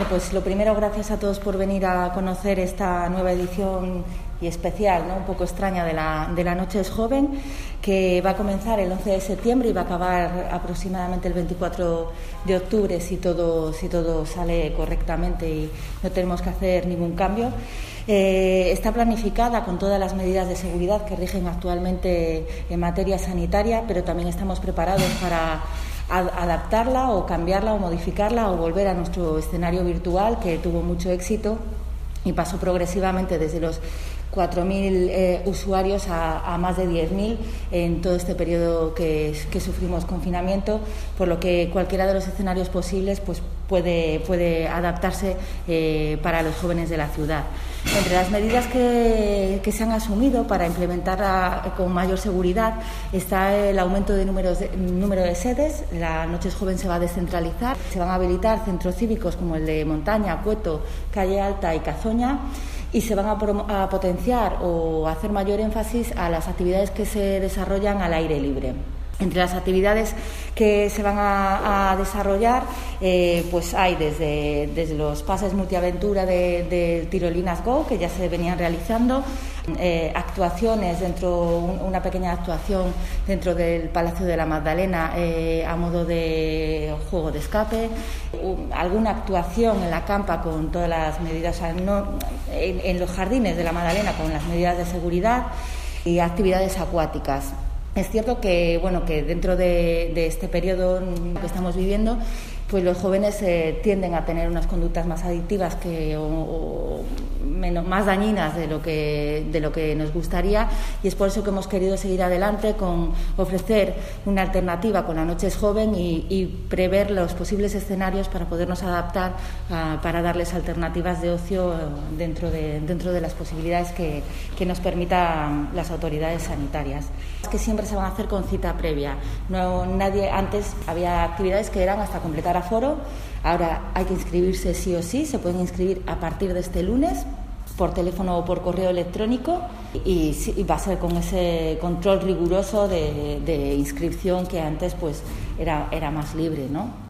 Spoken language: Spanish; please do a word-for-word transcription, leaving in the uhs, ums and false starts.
pues lo primero, gracias a todos por venir a conocer esta nueva edición y especial, ¿no? Un poco extraña de la, de la Noche es Joven, que va a comenzar el once de septiembre y va a acabar aproximadamente el veinticuatro de octubre si todo, si todo sale correctamente y no tenemos que hacer ningún cambio. Eh, está planificada con todas las medidas de seguridad que rigen actualmente en materia sanitaria, pero también estamos preparados para adaptarla o cambiarla o modificarla o volver a nuestro escenario virtual, que tuvo mucho éxito y pasó progresivamente desde los cuatro mil eh, usuarios a, a más de diez mil en todo este periodo que, que sufrimos confinamiento, por lo que cualquiera de los escenarios posibles pues puede, puede adaptarse eh, para los jóvenes de la ciudad. Entre las medidas que, que se han asumido para implementarla con mayor seguridad está el aumento de números de número de sedes. La Noche es Joven se va a descentralizar, se van a habilitar centros cívicos como el de Montaña, Cueto, Calle Alta y Cazoña, y se van a, pro, a potenciar o hacer mayor énfasis a las actividades que se desarrollan al aire libre. Entre las actividades que se van a, a desarrollar, eh, pues hay desde, desde los pases multiaventura de, de Tirolinas Go, que ya se venían realizando, eh, actuaciones dentro, un, una pequeña actuación dentro del Palacio de la Magdalena eh, a modo de juego de escape, un, alguna actuación en la campa con todas las medidas, o sea, no, en, en los jardines de la Magdalena con las medidas de seguridad y actividades acuáticas. Es cierto que, bueno, que dentro de, de este periodo que estamos viviendo, pues los jóvenes eh, tienden a tener unas conductas más adictivas que, o, o menos, más dañinas de lo, que, de lo que nos gustaría, y es por eso que hemos querido seguir adelante con ofrecer una alternativa con la Noche es Joven y, y prever los posibles escenarios para podernos adaptar, a, para darles alternativas de ocio dentro de, dentro de las posibilidades que, que nos permitan las autoridades sanitarias. Es que siempre se van a hacer con cita previa. No, nadie, antes había actividades que eran hasta completar aforo, ahora hay que inscribirse sí o sí, se pueden inscribir a partir de este lunes por teléfono o por correo electrónico y, y va a ser con ese control riguroso de, de inscripción que antes pues era, era más libre, ¿no?